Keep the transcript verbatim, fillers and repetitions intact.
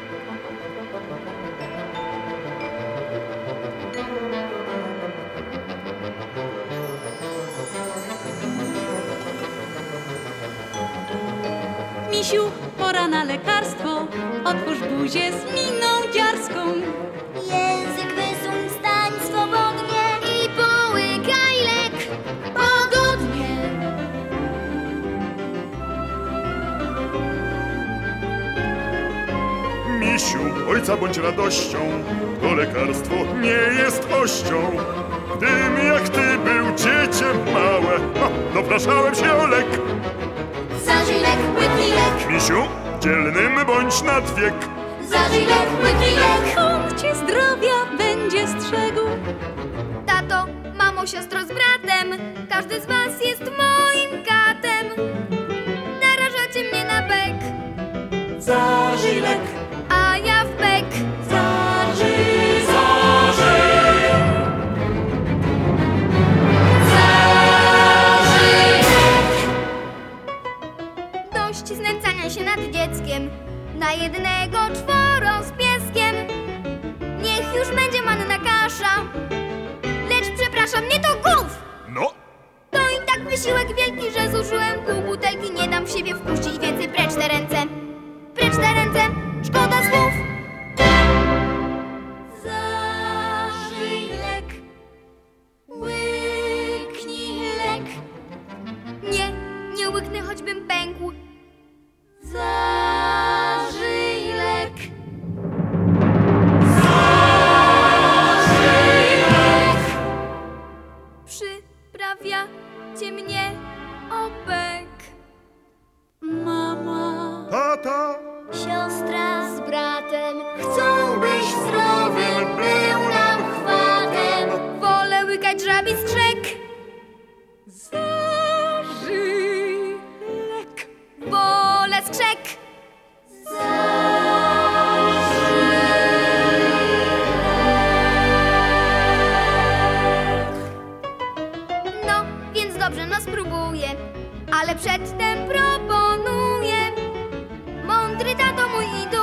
Misiu, pora na lekarstwo, otwórz buzię z miną dziarską. Język wysuń, stań swobodnie i połykaj lek pogodnie. Misiu, ojca bądź radością, to lekarstwo nie jest ością. Gdym jak ty był dziecię małe, ha, dopraszałem się o lek. Zażyj lek, łyknij lek. Misiu, dzielnym bądź nad wiek. Zażyj lek, łyknij lek. Punkt cię zdrowia będzie strzegł. Tato, mamo, siostro z bratem, każdy z was jest moim katem. Narażacie mnie na bek, Zażyj lek, a ja w bek. zażyj, zażyj. Zażyj lek. Dość znęcania się nad dzieckiem, na jednego czworo z pieskiem. Niech już będzie manna kasza, lecz przepraszam, nie to głów. No, To i tak wysiłek wielki, że zużyłem pół butelki. Nie dam w siebie wpuścić więcej. Precz te ręce, precz te ręce, szkoda słów. Zażyj lek, łyknij lek. Nie, nie łyknę, choćbym pękł. Zażyj lek. Zażyj lek. Przyprawiacie mnie o bek. Mama, tata, Siostra z bratem chcą, byś zdrowym był nam chwatem. Wolę łykać żabi skrzek. zażyj lek. Wolę skrzek. No, więc dobrze, no spróbuję, ale przedtem proponuję. Mądry tato mój idol.